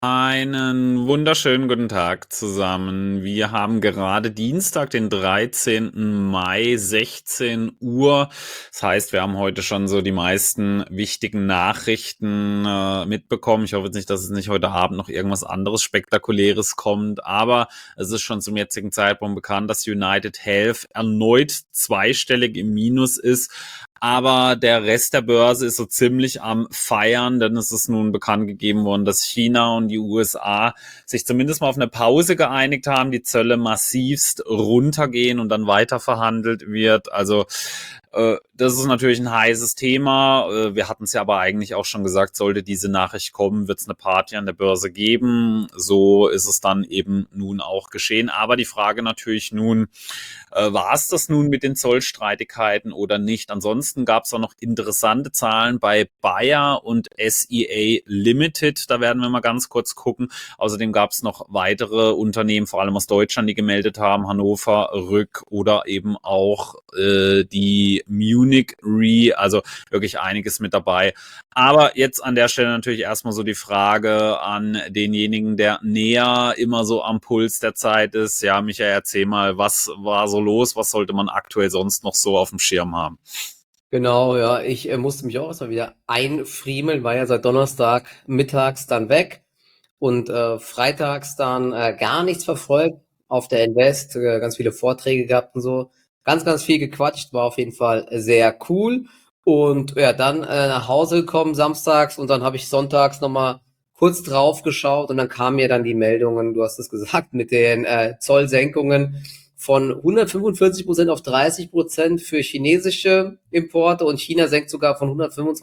Einen wunderschönen guten Tag zusammen. Wir haben gerade Dienstag, den 13. Mai, 16 Uhr. Das heißt, wir haben heute schon so die meisten wichtigen Nachrichten mitbekommen. Ich hoffe jetzt nicht, dass es nicht heute Abend noch irgendwas anderes Spektakuläres kommt, aber es ist schon zum jetzigen Zeitpunkt bekannt, dass United Health erneut zweistellig im Minus ist. Aber der Rest der Börse ist so ziemlich am Feiern, denn es ist nun bekannt gegeben worden, dass China und die USA sich zumindest mal auf eine Pause geeinigt haben, die Zölle massivst runtergehen und dann weiter verhandelt wird. Also das ist natürlich ein heißes Thema. Wir hatten es ja aber eigentlich auch schon gesagt, sollte diese Nachricht kommen, wird es eine Party an der Börse geben. So ist es dann eben nun auch geschehen. Aber die Frage natürlich nun, war es das nun mit den Zollstreitigkeiten oder nicht? Ansonsten gab es auch noch interessante Zahlen bei Bayer und SEA Limited. Da werden wir mal ganz kurz gucken. Außerdem gab es noch weitere Unternehmen, vor allem aus Deutschland, die gemeldet haben. Hannover Rück oder eben auch die Munich Re. Also wirklich einiges mit dabei. Aber jetzt an der Stelle natürlich erstmal so die Frage an denjenigen, der näher immer so am Puls der Zeit ist. Ja, Michael, erzähl mal, was war so los? Was sollte man aktuell sonst noch so auf dem Schirm haben? Genau, ja, ich musste mich auch erstmal wieder einfriemeln, war ja seit Donnerstag mittags dann weg und freitags dann gar nichts verfolgt auf der Invest, ganz viele Vorträge gehabt und so, ganz viel gequatscht, war auf jeden Fall sehr cool und ja, dann nach Hause gekommen samstags und dann habe ich sonntags nochmal kurz drauf geschaut und dann kamen mir dann die Meldungen, du hast es gesagt, mit den Zollsenkungen von 145% auf 30% für chinesische Importe und China senkt sogar von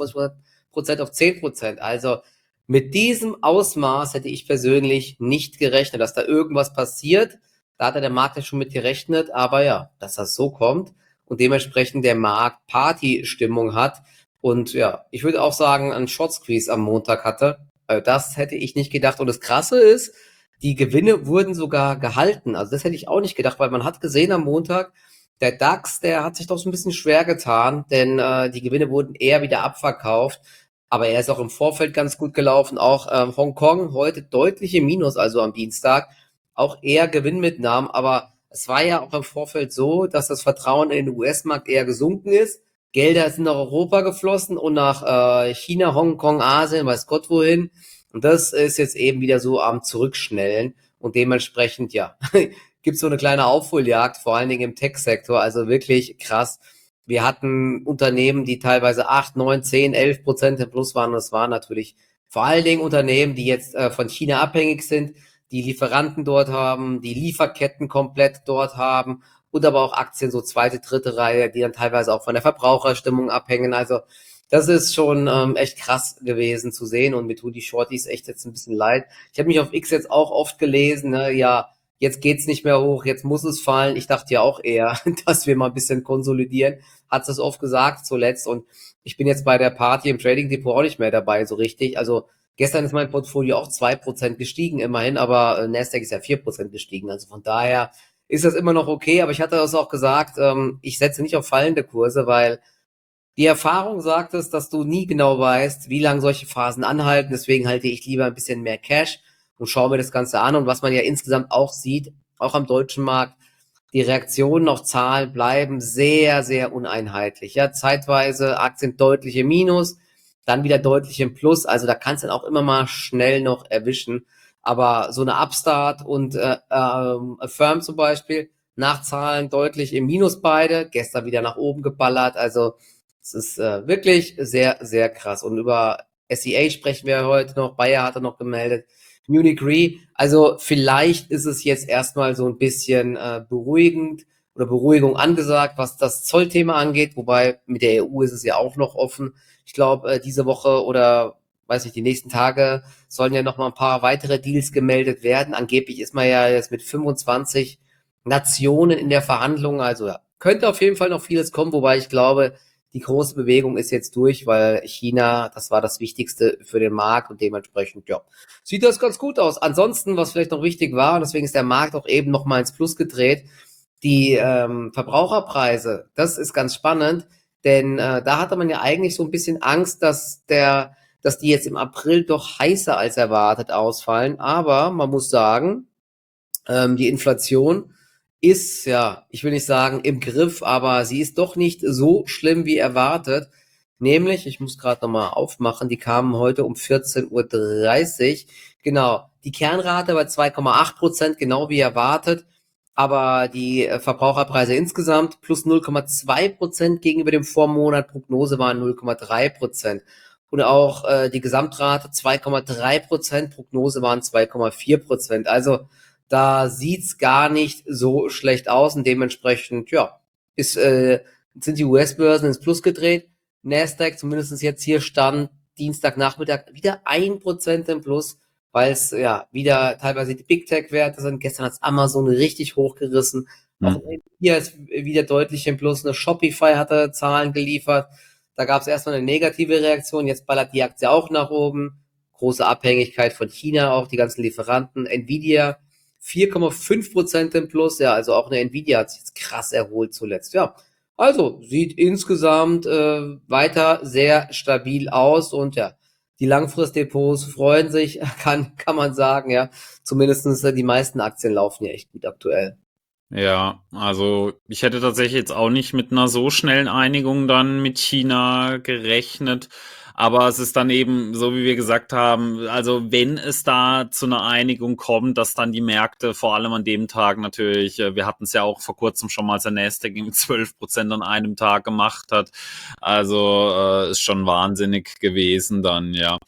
125% auf 10%. Also mit diesem Ausmaß hätte ich persönlich nicht gerechnet, dass da irgendwas passiert. Da hat der Markt ja schon mit gerechnet, aber ja, dass das so kommt und dementsprechend der Markt Partystimmung hat und ja, ich würde auch sagen, einen Short Squeeze am Montag hatte. Das hätte ich nicht gedacht und das Krasse ist, die Gewinne wurden sogar gehalten. Also das hätte ich auch nicht gedacht, weil man hat gesehen am Montag, der DAX, der hat sich doch so ein bisschen schwer getan, denn die Gewinne wurden eher wieder abverkauft. Aber er ist auch im Vorfeld ganz gut gelaufen. Auch Hongkong heute deutlich im Minus, also am Dienstag. Auch eher Gewinnmitnahmen. Aber es war ja auch im Vorfeld so, dass das Vertrauen in den US-Markt eher gesunken ist. Gelder sind nach Europa geflossen und nach China, Hongkong, Asien, weiß Gott wohin. Und das ist jetzt eben wieder so am Zurückschnellen und dementsprechend, ja, gibt's so eine kleine Aufholjagd, vor allen Dingen im Tech-Sektor, also wirklich krass. Wir hatten Unternehmen, die teilweise 8, 9, 10, 11% im Plus waren und das waren natürlich vor allen Dingen Unternehmen, die jetzt von China abhängig sind, die Lieferanten dort haben, die Lieferketten komplett dort haben und aber auch Aktien so zweite, dritte Reihe, die dann teilweise auch von der Verbraucherstimmung abhängen. Also das ist schon echt krass gewesen zu sehen und mir tun die Shorties echt jetzt ein bisschen leid. Ich habe mich auf X jetzt auch oft gelesen, ne, ja, jetzt geht's nicht mehr hoch, jetzt muss es fallen. Ich dachte ja auch eher, dass wir mal ein bisschen konsolidieren. Hat es oft gesagt zuletzt und ich bin jetzt bei der Party im Trading Depot auch nicht mehr dabei so richtig. Also gestern ist mein Portfolio auch 2% gestiegen immerhin, aber Nasdaq ist ja 4% gestiegen. Also von daher ist das immer noch okay, aber ich hatte das auch gesagt, ich setze nicht auf fallende Kurse, weil die Erfahrung sagt es, dass du nie genau weißt, wie lange solche Phasen anhalten. Deswegen halte ich lieber ein bisschen mehr Cash und schaue mir das Ganze an. Und was man ja insgesamt auch sieht, auch am deutschen Markt, die Reaktionen auf Zahlen bleiben sehr, sehr uneinheitlich. Ja, zeitweise Aktien deutlich im Minus, dann wieder deutlich im Plus. Also da kannst du dann auch immer mal schnell noch erwischen. Aber so eine Upstart und Affirm zum Beispiel, nach Zahlen deutlich im Minus beide, gestern wieder nach oben geballert. Also es ist wirklich sehr, sehr krass. Und über SEA sprechen wir heute noch. Bayer hat er noch gemeldet. Munich Re. Also vielleicht ist es jetzt erstmal so ein bisschen beruhigend oder Beruhigung angesagt, was das Zollthema angeht. Wobei mit der EU ist es ja auch noch offen. Ich glaube, diese Woche oder weiß nicht, die nächsten Tage sollen ja noch mal ein paar weitere Deals gemeldet werden. Angeblich ist man ja jetzt mit 25 Nationen in der Verhandlung. Also ja, könnte auf jeden Fall noch vieles kommen, wobei ich glaube, die große Bewegung ist jetzt durch, weil China, das war das Wichtigste für den Markt und dementsprechend, ja, sieht das ganz gut aus. Ansonsten, was vielleicht noch wichtig war, und deswegen ist der Markt auch eben noch mal ins Plus gedreht, die Verbraucherpreise, das ist ganz spannend, denn da hatte man ja eigentlich so ein bisschen Angst, dass der dass die jetzt im April doch heißer als erwartet ausfallen. Aber man muss sagen, die Inflation ist, ja, ich will nicht sagen im Griff, aber sie ist doch nicht so schlimm wie erwartet. Nämlich, ich muss gerade nochmal aufmachen, die kamen heute um 14:30 Uhr. Genau, die Kernrate bei 2,8%, genau wie erwartet. Aber die Verbraucherpreise insgesamt plus 0,2% gegenüber dem Vormonat. Prognose waren 0,3%. Und auch die Gesamtrate 2,3%, Prognose waren 2,4%. Also da sieht's gar nicht so schlecht aus und dementsprechend, ja, sind die US-Börsen ins Plus gedreht. Nasdaq, zumindest jetzt hier stand Dienstagnachmittag, wieder 1% im Plus, weil es ja wieder teilweise die Big Tech-Werte sind. Gestern hat's Amazon richtig hochgerissen. Auch hier ist wieder deutlich im Plus. Eine Shopify hatte Zahlen geliefert. Da gab's erstmal eine negative Reaktion. Jetzt ballert die Aktie auch nach oben. Große Abhängigkeit von China, auch die ganzen Lieferanten. Nvidia 4,5% im Plus. Ja, also auch eine Nvidia hat sich jetzt krass erholt zuletzt. Ja, also sieht insgesamt weiter sehr stabil aus und ja, die Langfristdepots freuen sich, kann man sagen, ja. Zumindestens die meisten Aktien laufen ja echt gut aktuell. Ja, also ich hätte tatsächlich jetzt auch nicht mit einer so schnellen Einigung dann mit China gerechnet. Aber es ist dann eben, so wie wir gesagt haben, also wenn es da zu einer Einigung kommt, dass dann die Märkte vor allem an dem Tag natürlich, wir hatten es ja auch vor kurzem schon mal, als der Nasdaq mit 12% an einem Tag gemacht hat. Also ist schon wahnsinnig gewesen dann, ja.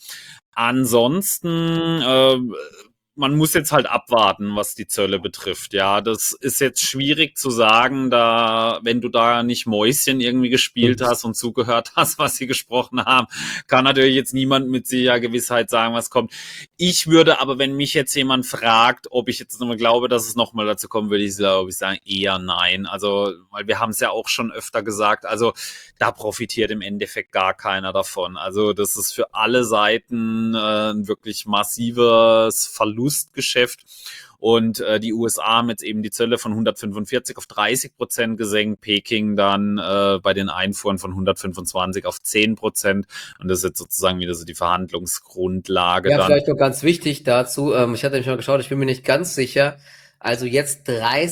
Ansonsten, man muss jetzt halt abwarten, was die Zölle betrifft. Ja, das ist jetzt schwierig zu sagen, da, wenn du da nicht Mäuschen irgendwie gespielt hast und zugehört hast, was sie gesprochen haben, kann natürlich jetzt niemand mit sicherer Gewissheit sagen, was kommt. Ich würde aber, wenn mich jetzt jemand fragt, ob ich jetzt nochmal glaube, dass es nochmal dazu kommen würde, ich glaube, ich sagen eher nein. Also, weil wir haben es ja auch schon öfter gesagt, also da profitiert im Endeffekt gar keiner davon. Also das ist für alle Seiten ein wirklich massives Verlustgeschäft. Und die USA haben jetzt eben die Zölle von 145 auf 30% gesenkt, Peking dann bei den Einfuhren von 125 auf 10%. Und das ist jetzt sozusagen wieder so die Verhandlungsgrundlage Ja, dann. vielleicht noch ganz wichtig dazu, ich hatte nämlich mal geschaut, ich bin mir nicht ganz sicher. Also jetzt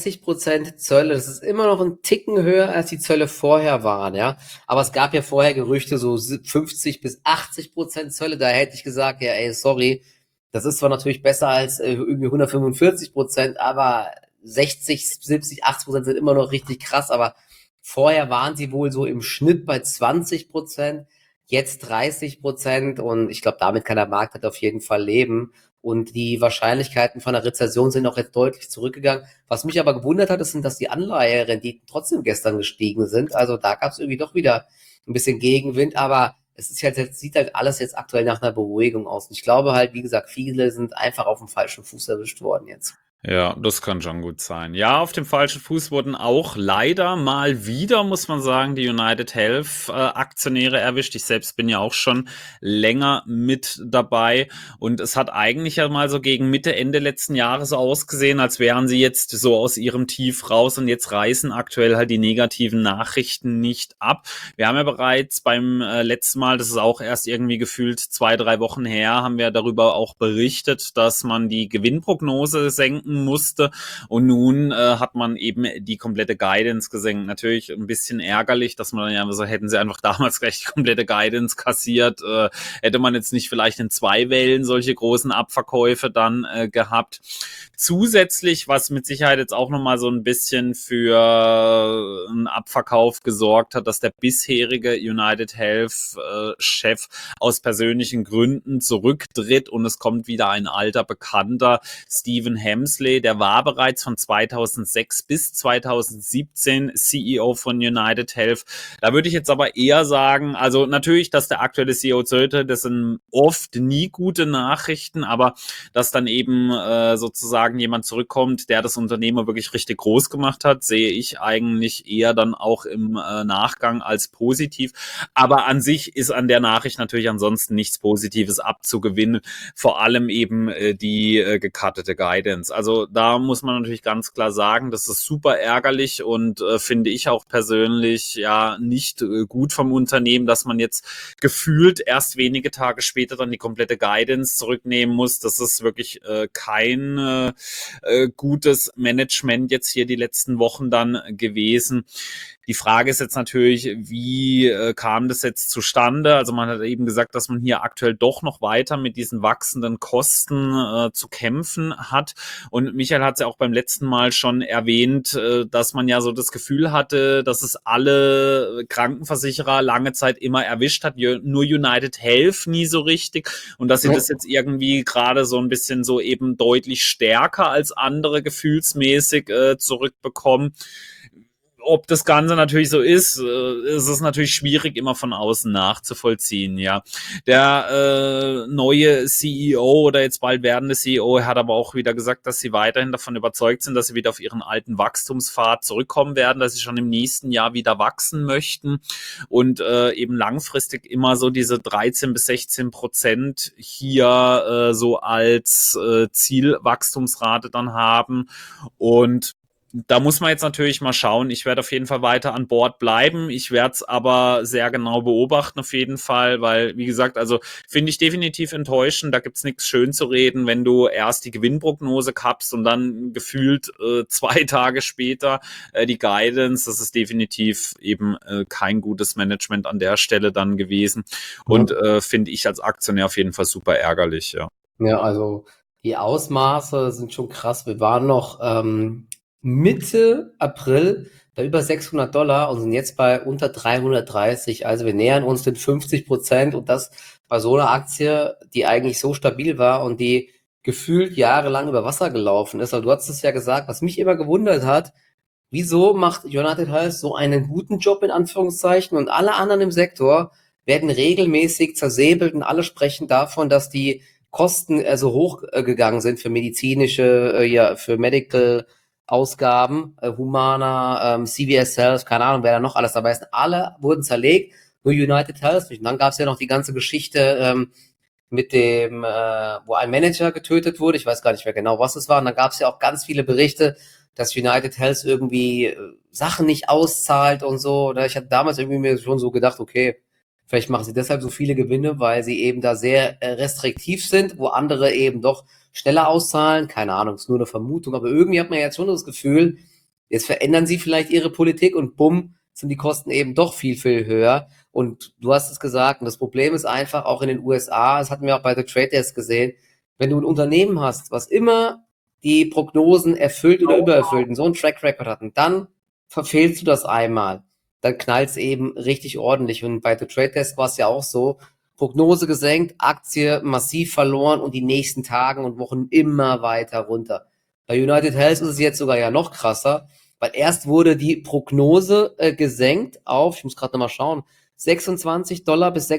30% Zölle, das ist immer noch ein Ticken höher, als die Zölle vorher waren, ja. Aber es gab ja vorher Gerüchte, so 50 bis 80% Zölle, da hätte ich gesagt, ja, ey, sorry, das ist zwar natürlich besser als irgendwie 145%, aber 60, 70, 80% sind immer noch richtig krass, aber vorher waren sie wohl so im Schnitt bei 20%, jetzt 30% und ich glaube, damit kann der Markt halt auf jeden Fall leben. Und die Wahrscheinlichkeiten von einer Rezession sind auch jetzt deutlich zurückgegangen. Was mich aber gewundert hat, ist, dass die Anleiherenditen trotzdem gestern gestiegen sind. Also da gab es irgendwie doch wieder ein bisschen Gegenwind, aber es ist halt, jetzt sieht halt alles jetzt aktuell nach einer Beruhigung aus. Und ich glaube halt, wie gesagt, viele sind einfach auf dem falschen Fuß erwischt worden jetzt. Ja, das kann schon gut sein. Ja, auf dem falschen Fuß wurden auch leider mal wieder, muss man sagen, die United Health Aktionäre erwischt. Ich selbst bin ja auch schon länger mit dabei und es hat eigentlich ja mal so gegen Mitte, Ende letzten Jahres so ausgesehen, als wären sie jetzt so aus ihrem Tief raus und jetzt reißen aktuell halt die negativen Nachrichten nicht ab. Wir haben ja bereits beim letzten Mal, das ist auch erst irgendwie gefühlt 2, 3 Wochen her, haben wir darüber auch berichtet, dass man die Gewinnprognose senken musste und nun hat man eben die komplette Guidance gesenkt. Natürlich ein bisschen ärgerlich, dass man ja so, hätten sie einfach damals gleich die komplette Guidance kassiert, hätte man jetzt nicht vielleicht in 2 Wellen solche großen Abverkäufe dann gehabt. Zusätzlich, was mit Sicherheit jetzt auch nochmal so ein bisschen für einen Abverkauf gesorgt hat, dass der bisherige United Health Chef aus persönlichen Gründen zurücktritt und es kommt wieder ein alter Bekannter, Stephen Hemsley, der war bereits von 2006 bis 2017 CEO von United Health. Da würde ich jetzt aber eher sagen, also natürlich, dass der aktuelle CEO zurücktritt, das sind oft nie gute Nachrichten, aber dass dann eben sozusagen jemand zurückkommt, der das Unternehmen wirklich richtig groß gemacht hat, sehe ich eigentlich eher dann auch im Nachgang als positiv. Aber an sich ist an der Nachricht natürlich ansonsten nichts Positives abzugewinnen, vor allem eben die gecuttete Guidance. Also Also da muss man natürlich ganz klar sagen, das ist super ärgerlich und finde ich auch persönlich ja nicht gut vom Unternehmen, dass man jetzt gefühlt erst wenige Tage später dann die komplette Guidance zurücknehmen muss. Das ist wirklich kein gutes Management jetzt hier die letzten Wochen dann gewesen. Die Frage ist jetzt natürlich, wie kam das jetzt zustande? Also man hat eben gesagt, dass man hier aktuell doch noch weiter mit diesen wachsenden Kosten zu kämpfen hat. Und Michael hat es ja auch beim letzten Mal schon erwähnt, dass man ja so das Gefühl hatte, dass es alle Krankenversicherer lange Zeit immer erwischt hat, nur United Health nie so richtig. Und dass sie das jetzt irgendwie gerade so ein bisschen so eben deutlich stärker als andere gefühlsmäßig zurückbekommen. Ob das Ganze natürlich so ist, ist es natürlich schwierig, immer von außen nachzuvollziehen, ja. Der neue CEO oder jetzt bald werdende CEO hat aber auch wieder gesagt, dass sie weiterhin davon überzeugt sind, dass sie wieder auf ihren alten Wachstumspfad zurückkommen werden, dass sie schon im nächsten Jahr wieder wachsen möchten und eben langfristig immer so diese 13-16% hier so als Zielwachstumsrate dann haben. Und da muss man jetzt natürlich mal schauen. Ich werde auf jeden Fall weiter an Bord bleiben. Ich werde es aber sehr genau beobachten auf jeden Fall, weil, wie gesagt, also finde ich definitiv enttäuschend. Da gibt's nichts schön zu reden, wenn du erst die Gewinnprognose kappst und dann gefühlt 2 Tage später die Guidance. Das ist definitiv eben kein gutes Management an der Stelle dann gewesen und finde ich als Aktionär auf jeden Fall super ärgerlich, ja. Ja, also die Ausmaße sind schon krass. Wir waren noch Mitte April bei über $600 und sind jetzt bei unter 330. Also wir nähern uns den 50% und das bei so einer Aktie, die eigentlich so stabil war und die gefühlt jahrelang über Wasser gelaufen ist. Also du hast es ja gesagt, was mich immer gewundert hat, wieso macht United Health so einen guten Job in Anführungszeichen und alle anderen im Sektor werden regelmäßig zersäbelt und alle sprechen davon, dass die Kosten so hoch gegangen sind für medizinische, ja, für Medical Ausgaben, Humana, CVS Health, keine Ahnung, wer da noch alles dabei ist. Alle wurden zerlegt, nur United Health nicht. Und dann gab es ja noch die ganze Geschichte mit dem, wo ein Manager getötet wurde. Ich weiß gar nicht mehr genau, was es war. Und dann gab es ja auch ganz viele Berichte, dass United Health irgendwie Sachen nicht auszahlt und so. Oder ich hatte damals irgendwie mir schon so gedacht, okay, vielleicht machen sie deshalb so viele Gewinne, weil sie eben da sehr restriktiv sind, wo andere eben doch schneller auszahlen. Keine Ahnung, ist nur eine Vermutung. Aber irgendwie hat man jetzt schon das Gefühl, jetzt verändern sie vielleicht ihre Politik und bumm, sind die Kosten eben doch viel, viel höher. Und du hast es gesagt, und das Problem ist einfach auch in den USA, das hatten wir auch bei The Trade Desk gesehen, wenn du ein Unternehmen hast, was immer die Prognosen erfüllt oder übererfüllt und so einen Track Record hat, und dann verfehlst du das einmal, dann knallt's eben richtig ordentlich. Und bei The Trade Desk war es ja auch so, Prognose gesenkt, Aktie massiv verloren und die nächsten Tagen und Wochen immer weiter runter. Bei United Health ist es jetzt sogar ja noch krasser, weil erst wurde die Prognose gesenkt auf, ich muss gerade nochmal schauen, $26 bis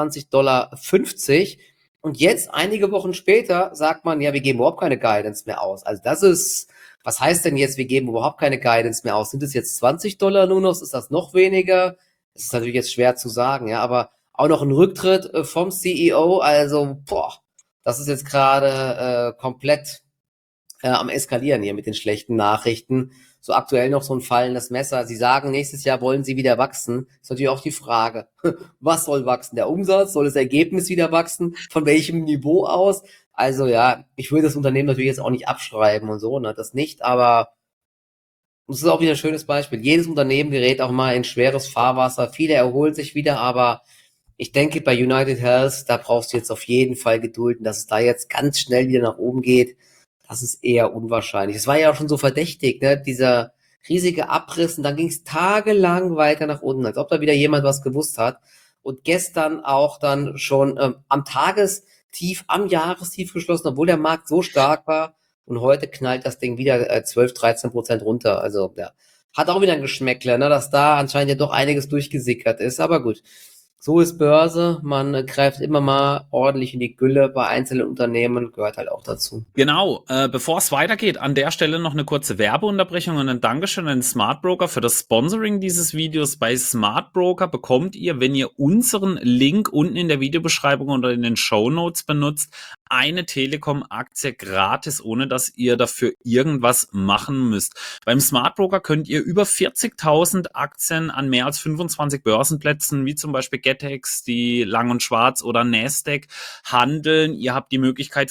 $26,50 und jetzt, einige Wochen später, sagt man, ja, wir geben überhaupt keine Guidance mehr aus. Also das ist, was heißt denn jetzt, wir geben überhaupt keine Guidance mehr aus? Sind es jetzt $20 nur noch? Ist das noch weniger? Das ist natürlich jetzt schwer zu sagen, ja, aber auch noch ein Rücktritt vom CEO, also, boah, das ist jetzt gerade komplett am Eskalieren hier mit den schlechten Nachrichten. So aktuell noch so ein fallendes Messer. Sie sagen, nächstes Jahr wollen sie wieder wachsen. Ist natürlich auch die Frage, was soll wachsen? Der Umsatz? Soll das Ergebnis wieder wachsen? Von welchem Niveau aus? Also ja, ich würde das Unternehmen natürlich jetzt auch nicht abschreiben und so, ne, das nicht, aber das ist auch wieder ein schönes Beispiel. Jedes Unternehmen gerät auch mal in schweres Fahrwasser. Viele erholen sich wieder, aber ich denke, bei United Health, da brauchst du jetzt auf jeden Fall Geduld. Und dass es da jetzt ganz schnell wieder nach oben geht, das ist eher unwahrscheinlich. Es war ja auch schon so verdächtig, ne? Dieser riesige Abriss und dann ging es tagelang weiter nach unten, als ob da wieder jemand was gewusst hat. Und gestern auch dann schon am Tagestief, am Jahrestief geschlossen, obwohl der Markt so stark war. Und heute knallt das Ding wieder 12-13% runter. Also ja, hat auch wieder ein Geschmäckle, ne? Dass da anscheinend ja doch einiges durchgesickert ist. Aber gut, So ist Börse. Man greift immer mal ordentlich in die Gülle bei einzelnen Unternehmen, gehört halt auch dazu. Genau, bevor es weitergeht, an der Stelle noch eine kurze Werbeunterbrechung und ein Dankeschön an den Smart Broker für das Sponsoring dieses Videos. Bei Smart Broker bekommt ihr, wenn ihr unseren Link unten in der Videobeschreibung oder in den Shownotes benutzt, eine Telekom-Aktie gratis, ohne dass ihr dafür irgendwas machen müsst. Beim Smart Broker könnt ihr über 40.000 Aktien an mehr als 25 Börsenplätzen, wie zum Beispiel Getex, die Lang und Schwarz oder Nasdaq, handeln. Ihr habt die Möglichkeit,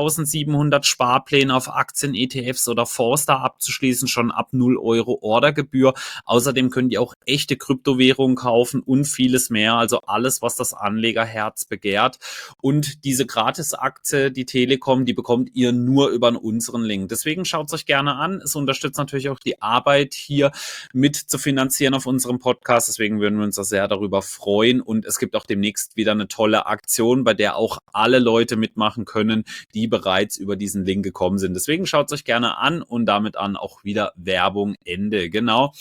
4.700 Sparpläne auf Aktien, ETFs oder Fonds da abzuschließen, schon ab 0 Euro Ordergebühr. Außerdem könnt ihr auch echte Kryptowährungen kaufen und vieles mehr, also alles, was das Anlegerherz begehrt. Und diese Gratis-Aktie, die Telekom, die bekommt ihr nur über unseren Link. Deswegen schaut es euch gerne an. Es unterstützt natürlich auch die Arbeit hier mit zu finanzieren auf unserem Podcast. Deswegen würden wir uns da sehr darüber freuen. Und es gibt auch demnächst wieder eine tolle Aktion, bei der auch alle Leute mitmachen können, die bereits über diesen Link gekommen sind. Deswegen schaut es euch gerne an und damit an auch wieder Werbung Ende. Genau.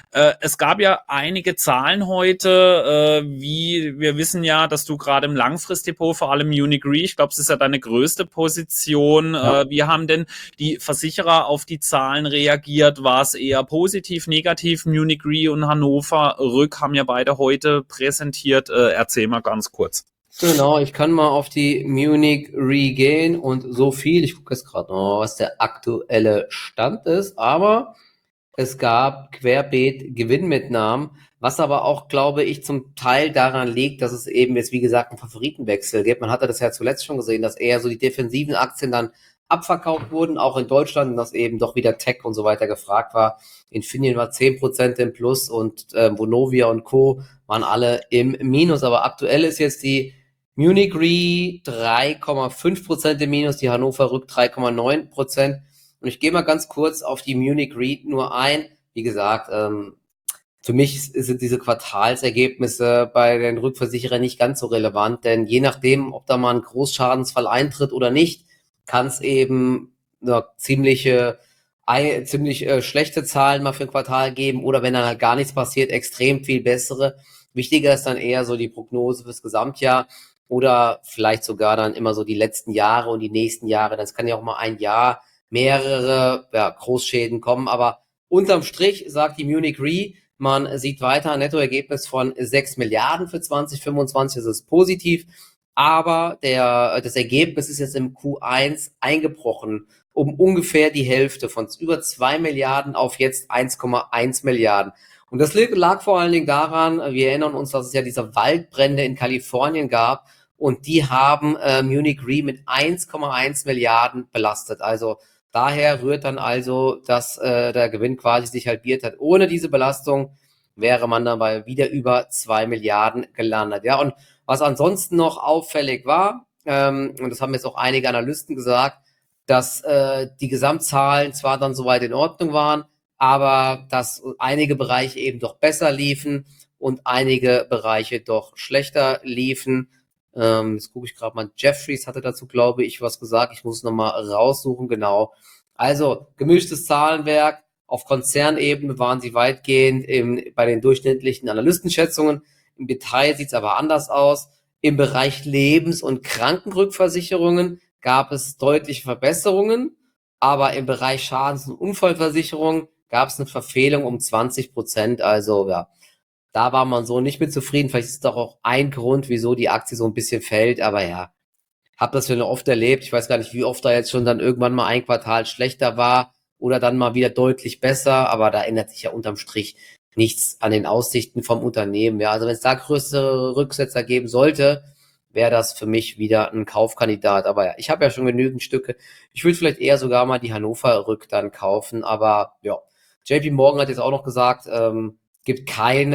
Es gab ja einige Zahlen heute, wie wir wissen ja, dass du gerade im Langfristdepot, vor allem Munich Re, ich glaube, es ist ja deine größte Position. Ja. Wie haben denn die Versicherer auf die Zahlen reagiert? War es eher positiv, negativ? Munich Re und Hannover Rück haben ja beide heute präsentiert. Erzähl mal ganz kurz. Genau, ich kann mal auf die Munich Re gehen und so viel. Ich gucke jetzt gerade noch, was der aktuelle Stand ist, aber es gab querbeet Gewinnmitnahmen, was aber auch, glaube ich, zum Teil daran liegt, dass es eben jetzt, wie gesagt, einen Favoritenwechsel gibt. Man hatte das ja zuletzt schon gesehen, dass eher so die defensiven Aktien dann abverkauft wurden, auch in Deutschland, und dass eben doch wieder Tech und so weiter gefragt war. Infineon war 10% im Plus und Vonovia und Co. waren alle im Minus. Aber aktuell ist jetzt die Munich Re 3,5% im Minus, die Hannover Rück 3,9%. Und ich gehe mal ganz kurz auf die Munich Re nur ein. Wie gesagt, für mich sind diese Quartalsergebnisse bei den Rückversicherern nicht ganz so relevant, denn je nachdem, ob da mal ein Großschadensfall eintritt oder nicht, kann es eben ziemlich schlechte Zahlen mal für ein Quartal geben oder wenn dann halt gar nichts passiert, extrem viel bessere. Wichtiger ist dann eher so die Prognose fürs Gesamtjahr oder vielleicht sogar dann immer so die letzten Jahre und die nächsten Jahre. Das kann ja auch mal ein Jahr mehrere Großschäden kommen, aber unterm Strich sagt die Munich Re, man sieht weiter ein Nettoergebnis von 6 Milliarden für 2025, das ist positiv, aber das Ergebnis ist jetzt im Q1 eingebrochen um ungefähr die Hälfte von über 2 Milliarden auf jetzt 1,1 Milliarden. Und das lag vor allen Dingen daran, wir erinnern uns, dass es ja diese Waldbrände in Kalifornien gab und die haben Munich Re mit 1,1 Milliarden belastet. Also daher rührt dann also, dass der Gewinn quasi sich halbiert hat. Ohne diese Belastung wäre man dann bei wieder über 2 Milliarden gelandet. Ja, und was ansonsten noch auffällig war, und das haben jetzt auch einige Analysten gesagt, dass die Gesamtzahlen zwar dann soweit in Ordnung waren, aber dass einige Bereiche eben doch besser liefen und einige Bereiche doch schlechter liefen. Jetzt gucke ich gerade mal, Jeffries hatte dazu, glaube ich, was gesagt. Ich muss es nochmal raussuchen, genau. Also, gemischtes Zahlenwerk. Auf Konzernebene waren sie weitgehend bei den durchschnittlichen Analystenschätzungen. Im Detail sieht es aber anders aus. Im Bereich Lebens- und Krankenrückversicherungen gab es deutliche Verbesserungen, aber im Bereich Schadens- und Unfallversicherung gab es eine Verfehlung um 20%. Also ja, da war man so nicht mit zufrieden. Vielleicht ist es doch auch ein Grund, wieso die Aktie so ein bisschen fällt. Aber ja, habe das schon oft erlebt. Ich weiß gar nicht, wie oft da jetzt schon dann irgendwann mal ein Quartal schlechter war oder dann mal wieder deutlich besser. Aber da ändert sich ja unterm Strich nichts an den Aussichten vom Unternehmen. Ja, also wenn es da größere Rücksetzer geben sollte, wäre das für mich wieder ein Kaufkandidat. Aber ja, ich habe ja schon genügend Stücke. Ich würde vielleicht eher sogar mal die Hannover Rück dann kaufen. Aber ja, JP Morgan hat jetzt auch noch gesagt, gibt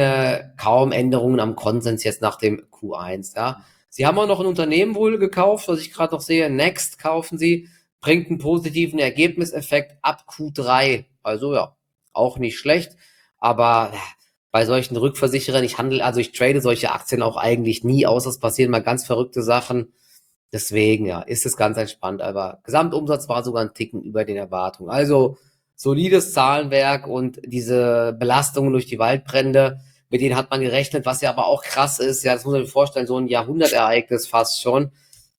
kaum Änderungen am Konsens jetzt nach dem Q1. Ja, sie haben auch noch ein Unternehmen wohl gekauft, was ich gerade noch sehe. Next kaufen sie, bringt einen positiven Ergebniseffekt ab Q3. Also ja, auch nicht schlecht. Aber bei solchen Rückversicherern, ich trade solche Aktien auch eigentlich nie aus. Es passieren mal ganz verrückte Sachen. Deswegen, ja, ist es ganz entspannt. Aber Gesamtumsatz war sogar ein Ticken über den Erwartungen. Also solides Zahlenwerk und diese Belastungen durch die Waldbrände mit denen hat man gerechnet, was ja aber auch krass ist. Ja, das muss man sich vorstellen, so ein Jahrhundertereignis fast schon.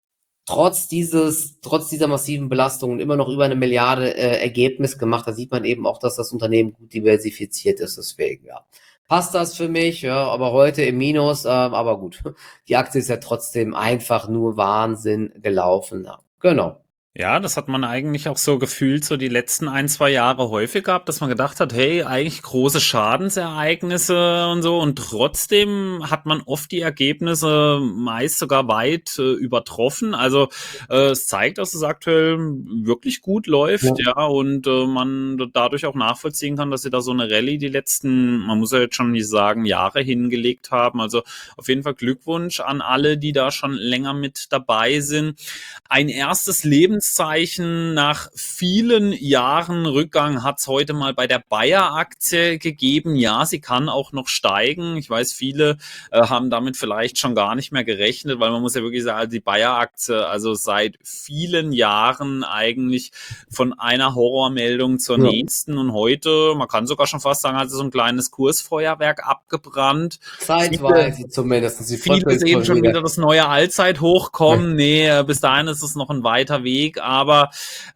Trotz dieser massiven Belastung und immer noch über 1 Milliarde Ergebnis gemacht, da sieht man eben auch, dass das Unternehmen gut diversifiziert ist. Deswegen, ja. Passt das für mich, ja, aber heute im Minus, aber gut. Die Aktie ist ja trotzdem einfach nur Wahnsinn gelaufen. Ja. Genau. Ja, das hat man eigentlich auch so gefühlt, so die letzten 1, 2 Jahre häufig gehabt, dass man gedacht hat, hey, eigentlich große Schadensereignisse und so. Und trotzdem hat man oft die Ergebnisse meist sogar weit übertroffen. Also es zeigt, dass es aktuell wirklich gut läuft, Ja. ja, und man dadurch auch nachvollziehen kann, dass sie da so eine Rallye die letzten, man muss ja jetzt schon nicht sagen, Jahre hingelegt haben. Also auf jeden Fall Glückwunsch an alle, die da schon länger mit dabei sind. Ein erstes Lebenszeichen nach vielen Jahren Rückgang hat es heute mal bei der Bayer-Aktie gegeben. Ja, sie kann auch noch steigen. Ich weiß, viele haben damit vielleicht schon gar nicht mehr gerechnet, weil man muss ja wirklich sagen, die Bayer-Aktie, also seit vielen Jahren eigentlich von einer Horrormeldung zur Ja. nächsten, und heute, man kann sogar schon fast sagen, hat sie so ein kleines Kursfeuerwerk abgebrannt. Viele, Zeitweise zumindest. Sie Viele bröckelt sehen schon schon wieder. wieder das neue Allzeithoch kommen. Nee, bis dahin ist es noch ein weiter Weg. Aber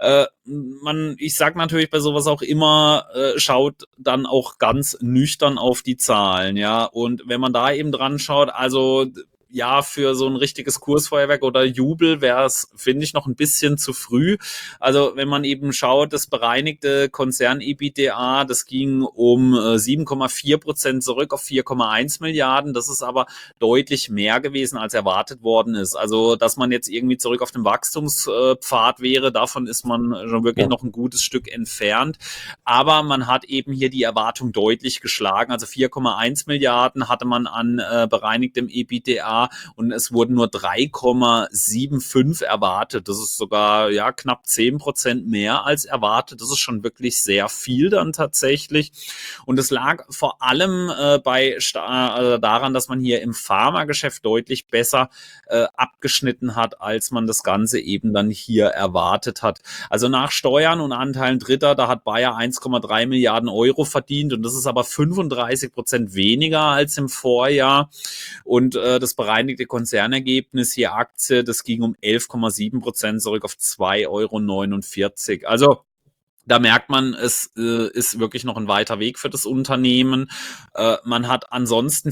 ich sag natürlich bei sowas auch immer, schaut dann auch ganz nüchtern auf die Zahlen, ja. Und wenn man da eben dran schaut, also ja, für so ein richtiges Kursfeuerwerk oder Jubel wäre es, finde ich, noch ein bisschen zu früh. Also wenn man eben schaut, das bereinigte Konzern-EBITDA, das ging um 7,4% zurück auf 4,1 Milliarden. Das ist aber deutlich mehr gewesen, als erwartet worden ist. Also dass man jetzt irgendwie zurück auf dem Wachstumspfad wäre, davon ist man schon wirklich Ja. noch ein gutes Stück entfernt. Aber man hat eben hier die Erwartung deutlich geschlagen. Also 4,1 Milliarden hatte man an bereinigtem EBITDA, und es wurden nur 3,75 erwartet. Das ist sogar ja knapp 10% mehr als erwartet. Das ist schon wirklich sehr viel dann tatsächlich. Und es lag vor allem daran, dass man hier im Pharmageschäft deutlich besser abgeschnitten hat, als man das Ganze eben dann hier erwartet hat. Also nach Steuern und Anteilen Dritter, da hat Bayer 1,3 Milliarden Euro verdient, und das ist aber 35% weniger als im Vorjahr. Und das bereinigte Konzernergebnis hier Aktie, das ging um 11,7% zurück auf 2,49 Euro. Also da merkt man, es ist wirklich noch ein weiter Weg für das Unternehmen. Man hat ansonsten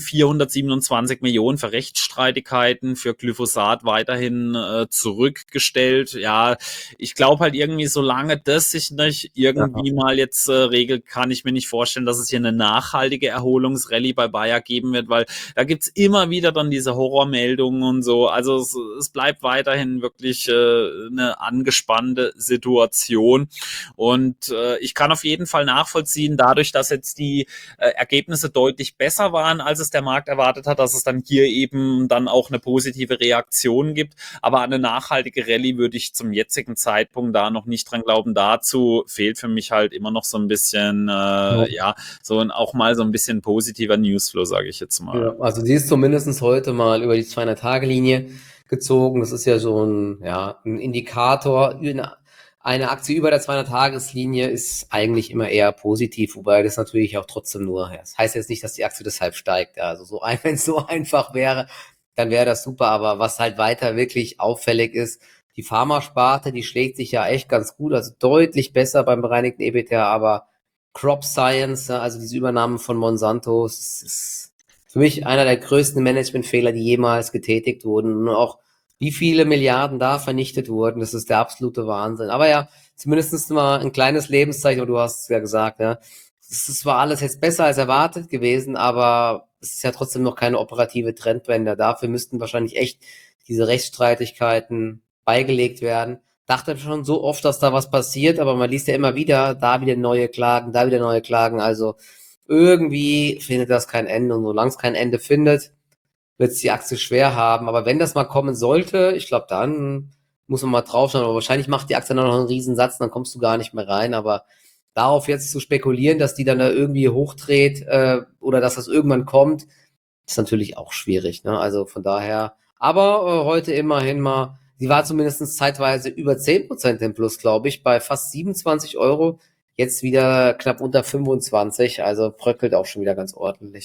427 Millionen für Rechtsstreitigkeiten für Glyphosat weiterhin zurückgestellt. Ja, ich glaube halt irgendwie, solange das sich nicht Ja. irgendwie mal jetzt regelt, kann ich mir nicht vorstellen, dass es hier eine nachhaltige Erholungsrallye bei Bayer geben wird, weil da gibt's immer wieder dann diese Horrormeldungen und so. Also es bleibt weiterhin wirklich eine angespannte Situation. Und ich kann auf jeden Fall nachvollziehen, dadurch, dass jetzt die Ergebnisse deutlich besser waren, als es der Markt erwartet hat, dass es dann hier eben dann auch eine positive Reaktion gibt. Aber an eine nachhaltige Rallye würde ich zum jetzigen Zeitpunkt da noch nicht dran glauben. Dazu fehlt für mich halt immer noch so ein bisschen, Ja. ja, so auch mal so ein bisschen positiver Newsflow, sage ich jetzt mal. Ja, also die ist zumindest heute mal über die 200-Tage-Linie gezogen. Das ist ja so ein Indikator. Eine Aktie über der 200-Tageslinie ist eigentlich immer eher positiv, wobei das natürlich auch trotzdem nur, ja, das heißt jetzt nicht, dass die Aktie deshalb steigt. Ja, also wenn es so einfach wäre, dann wäre das super. Aber was halt weiter wirklich auffällig ist, die Pharmasparte, die schlägt sich ja echt ganz gut, also deutlich besser beim bereinigten EBITDA, aber Crop Science, ja, also diese Übernahme von Monsanto, ist für mich einer der größten Managementfehler, die jemals getätigt wurden. Und auch wie viele Milliarden da vernichtet wurden, das ist der absolute Wahnsinn. Aber ja, zumindest mal ein kleines Lebenszeichen, aber du hast es ja gesagt, ja. Es ist zwar alles jetzt besser als erwartet gewesen, aber es ist ja trotzdem noch keine operative Trendwende. Dafür müssten wahrscheinlich echt diese Rechtsstreitigkeiten beigelegt werden. Dachte schon so oft, dass da was passiert, aber man liest ja immer wieder, da wieder neue Klagen, da wieder neue Klagen. Also irgendwie findet das kein Ende. Und solange es kein Ende findet, wird es die Aktie schwer haben. Aber wenn das mal kommen sollte, ich glaube, dann muss man mal draufschauen. Aber wahrscheinlich macht die Aktie dann noch einen Riesensatz, dann kommst du gar nicht mehr rein. Aber darauf jetzt zu spekulieren, dass die dann da irgendwie hochdreht oder dass das irgendwann kommt, ist natürlich auch schwierig. Ne? Also von daher, aber heute immerhin mal, sie war zumindest zeitweise über 10% im Plus, glaube ich, bei fast 27 Euro. Jetzt wieder knapp unter 25, also bröckelt auch schon wieder ganz ordentlich.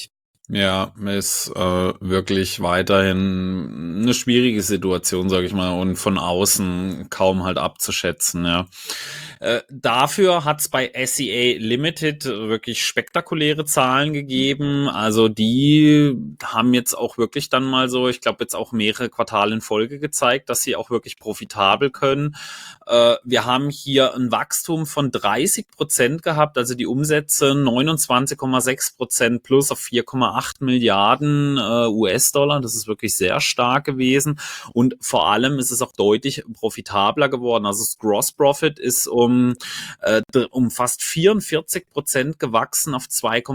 Ja, ist wirklich weiterhin eine schwierige Situation, sage ich mal, und von außen kaum halt abzuschätzen, ja. Dafür hat's bei SEA Limited wirklich spektakuläre Zahlen gegeben. Also die haben jetzt auch wirklich dann mal so, ich glaube jetzt auch mehrere Quartale in Folge gezeigt, dass sie auch wirklich profitabel können. Wir haben hier ein Wachstum von 30% gehabt, also die Umsätze 29,6% plus auf 4,8 Milliarden US-Dollar. Das ist wirklich sehr stark gewesen. Und vor allem ist es auch deutlich profitabler geworden. Also das Gross Profit ist um fast 44% gewachsen auf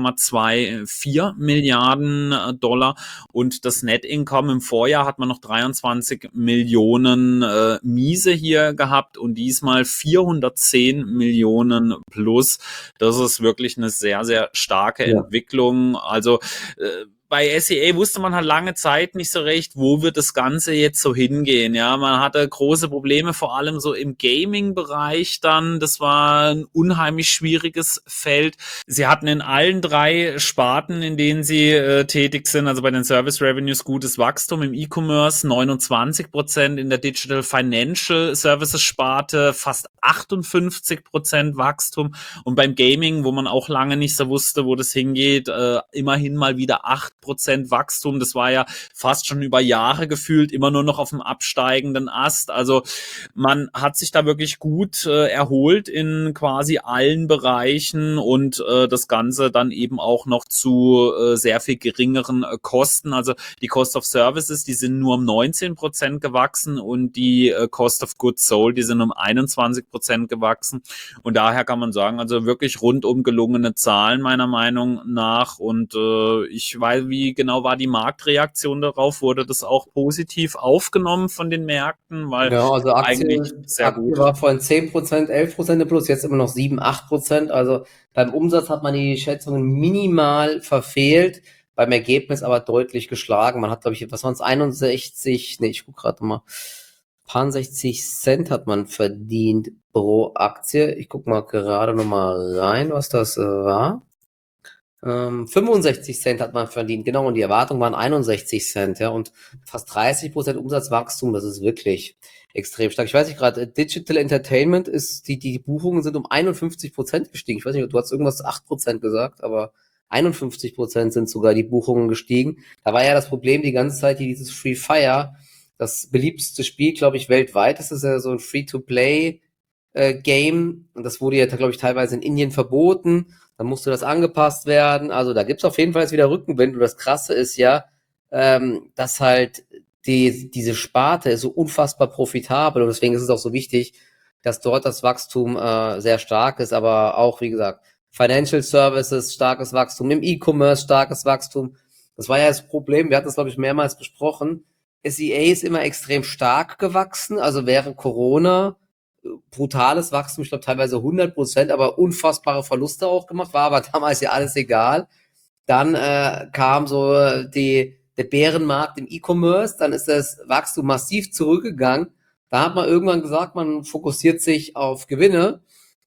2,24 Milliarden Dollar. Und das Net Income im Vorjahr hat man noch 23 Millionen Miese hier gehabt und diesmal 410 Millionen plus. Das ist wirklich eine sehr, sehr starke Ja. Entwicklung. Also bei SEA wusste man halt lange Zeit nicht so recht, wo wird das Ganze jetzt so hingehen. Ja, man hatte große Probleme, vor allem so im Gaming-Bereich dann. Das war ein unheimlich schwieriges Feld. Sie hatten in allen drei Sparten, in denen sie tätig sind, also bei den Service Revenues gutes Wachstum, im E-Commerce 29%, in der Digital Financial Services Sparte fast 58% Wachstum und beim Gaming, wo man auch lange nicht so wusste, wo das hingeht, immerhin mal wieder 8% Wachstum. Das war ja fast schon über Jahre gefühlt immer nur noch auf dem absteigenden Ast. Also man hat sich da wirklich gut erholt in quasi allen Bereichen und das Ganze dann eben auch noch zu sehr viel geringeren Kosten. Also die Cost of Services, die sind nur um 19% gewachsen und die Cost of Goods Sold, die sind um 21% gewachsen. Und daher kann man sagen, also wirklich rundum gelungene Zahlen meiner Meinung nach. Und ich weiß, wie genau war die Marktreaktion darauf? Wurde das auch positiv aufgenommen von den Märkten? Weil Ja, also eigentlich sehr Aktie gut. war vorhin 10%, 11% im Plus, jetzt immer noch 7, 8%. Also beim Umsatz hat man die Schätzungen minimal verfehlt, beim Ergebnis aber deutlich geschlagen. Man hat, glaube ich, was waren es, 61, nee, ich gucke gerade mal, paar 60 Cent hat man verdient pro Aktie. Ich gucke mal gerade nochmal rein, was das war. 65 Cent hat man verdient, genau, und die Erwartungen waren 61 Cent, ja, und fast 30% Umsatzwachstum, das ist wirklich extrem stark. Ich weiß nicht gerade, Digital Entertainment ist, die Buchungen sind um 51% gestiegen. Ich weiß nicht, du hast irgendwas 8% gesagt, aber 51% sind sogar die Buchungen gestiegen. Da war ja das Problem die ganze Zeit hier dieses Free Fire, das beliebteste Spiel, glaube ich, weltweit. Das ist ja so ein Free-to-Play Game, und das wurde ja, glaube ich, teilweise in Indien verboten. Dann musste das angepasst werden. Also da gibt's auf jeden Fall jetzt wieder Rückenwind. Und das Krasse ist ja, dass halt diese Sparte ist so unfassbar profitabel. Und deswegen ist es auch so wichtig, dass dort das Wachstum sehr stark ist. Aber auch, wie gesagt, Financial Services, starkes Wachstum, im E-Commerce starkes Wachstum. Das war ja das Problem. Wir hatten das, glaube ich, mehrmals besprochen. SEA ist immer extrem stark gewachsen. Also während Corona brutales Wachstum, ich glaube teilweise 100%, aber unfassbare Verluste auch gemacht, war aber damals ja alles egal. Dann kam so der Bärenmarkt im E-Commerce, dann ist das Wachstum massiv zurückgegangen. Da hat man irgendwann gesagt, man fokussiert sich auf Gewinne.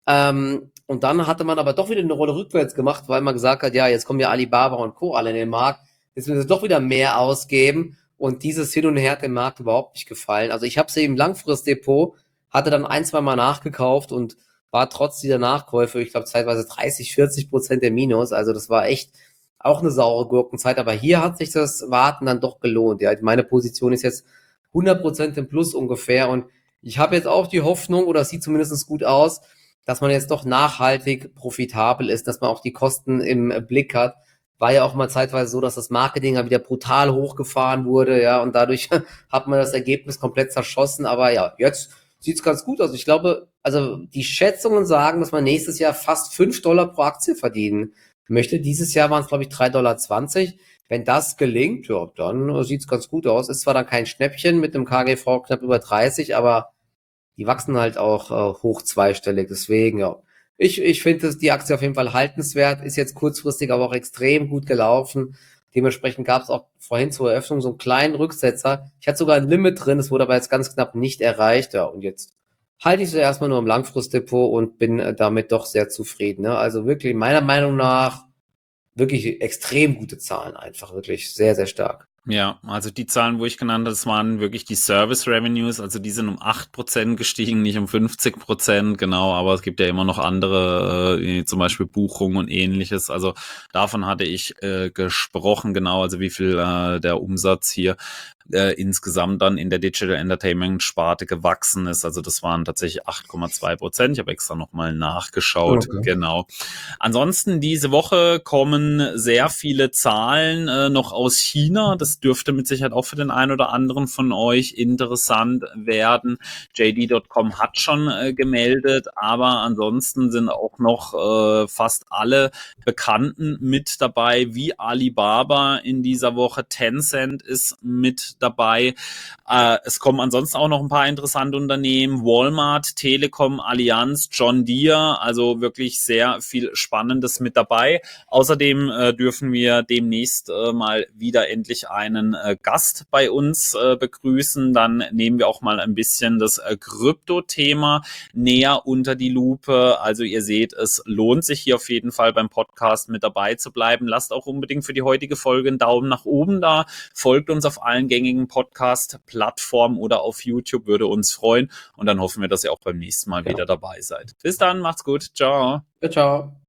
Und dann hatte man aber doch wieder eine Rolle rückwärts gemacht, weil man gesagt hat, ja, jetzt kommen ja Alibaba und Co. alle in den Markt, jetzt müssen sie doch wieder mehr ausgeben. Und dieses Hin und Her hat dem Markt überhaupt nicht gefallen. Also ich habe sie im Langfristdepot, hatte dann ein, zwei Mal nachgekauft und war trotz dieser Nachkäufe, ich glaube, zeitweise 30-40% der Minus. Also das war echt auch eine saure Gurkenzeit. Aber hier hat sich das Warten dann doch gelohnt. Ja, meine Position ist jetzt 100% im Plus ungefähr. Und ich habe jetzt auch die Hoffnung, oder es sieht zumindest gut aus, dass man jetzt doch nachhaltig profitabel ist, dass man auch die Kosten im Blick hat. War ja auch mal zeitweise so, dass das Marketing ja wieder brutal hochgefahren wurde, ja, und dadurch hat man das Ergebnis komplett zerschossen. Aber ja, jetzt sieht's ganz gut aus. Ich glaube, also die Schätzungen sagen, dass man nächstes Jahr fast $5 pro Aktie verdienen möchte. Dieses Jahr waren es, glaube ich, 3,20 $. Wenn das gelingt, ja, dann sieht's ganz gut aus. Ist zwar dann kein Schnäppchen mit einem KGV knapp über 30, aber die wachsen halt auch hoch zweistellig. Deswegen, ja. Ich finde die Aktie auf jeden Fall haltenswert, ist jetzt kurzfristig aber auch extrem gut gelaufen. Dementsprechend gab es auch vorhin zur Eröffnung so einen kleinen Rücksetzer. Ich hatte sogar ein Limit drin, das wurde aber jetzt ganz knapp nicht erreicht. Ja, und jetzt halte ich sie erstmal nur im Langfristdepot und bin damit doch sehr zufrieden. Ne? Also wirklich meiner Meinung nach wirklich extrem gute Zahlen einfach, wirklich sehr, sehr stark. Ja, also die Zahlen, wo ich genannt habe, das waren wirklich die Service Revenues, also die sind um 8% gestiegen, nicht um 50%, genau, aber es gibt ja immer noch andere, zum Beispiel Buchungen und ähnliches, also davon hatte ich gesprochen, genau, also wie viel der Umsatz hier insgesamt dann in der Digital Entertainment Sparte gewachsen ist, also das waren tatsächlich 8,2%, ich habe extra nochmal nachgeschaut, Okay. genau. Ansonsten diese Woche kommen sehr viele Zahlen noch aus China. Das dürfte mit Sicherheit auch für den einen oder anderen von euch interessant werden. JD.com hat schon gemeldet, aber ansonsten sind auch noch fast alle Bekannten mit dabei, wie Alibaba in dieser Woche. Tencent ist mit dabei. Es kommen ansonsten auch noch ein paar interessante Unternehmen. Walmart, Telekom, Allianz, John Deere, also wirklich sehr viel Spannendes mit dabei. Außerdem dürfen wir demnächst mal wieder endlich einen Gast bei uns begrüßen. Dann nehmen wir auch mal ein bisschen das Krypto-Thema näher unter die Lupe. Also ihr seht, es lohnt sich hier auf jeden Fall beim Podcast mit dabei zu bleiben. Lasst auch unbedingt für die heutige Folge einen Daumen nach oben da. Folgt uns auf allen gängigen Podcast-Plattformen oder auf YouTube, würde uns freuen. Und dann hoffen wir, dass ihr auch beim nächsten Mal Ja. wieder dabei seid. Bis dann, macht's gut. Ciao. Ciao.